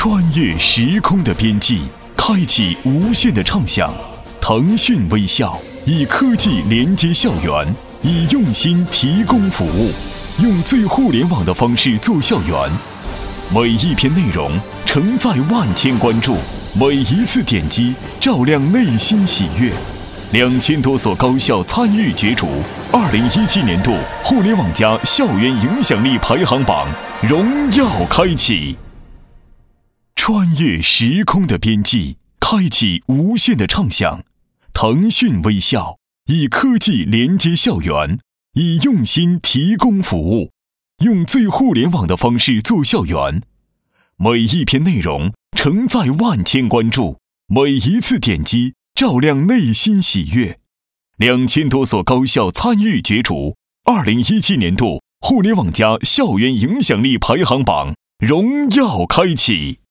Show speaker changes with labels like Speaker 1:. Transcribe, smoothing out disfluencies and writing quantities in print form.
Speaker 1: 穿越时空的边际，开启无限的畅想。腾讯微笑以科技连接校园，以用心提供服务，用最互联网的方式做校园。每一篇内容承载万千关注，每一次点击照亮内心喜悦。2000多所高校参与角逐2017年度互联网加校园影响力排行榜荣耀开启。穿越时空的边际，开启无限的畅想。腾讯微笑以科技连接校园，以用心提供服务，用最互联网的方式做校园。每一篇内容承载万千关注，每一次点击照亮内心喜悦。2000多所高校参与角逐2017年度互联网加校园影响力排行榜荣耀开启。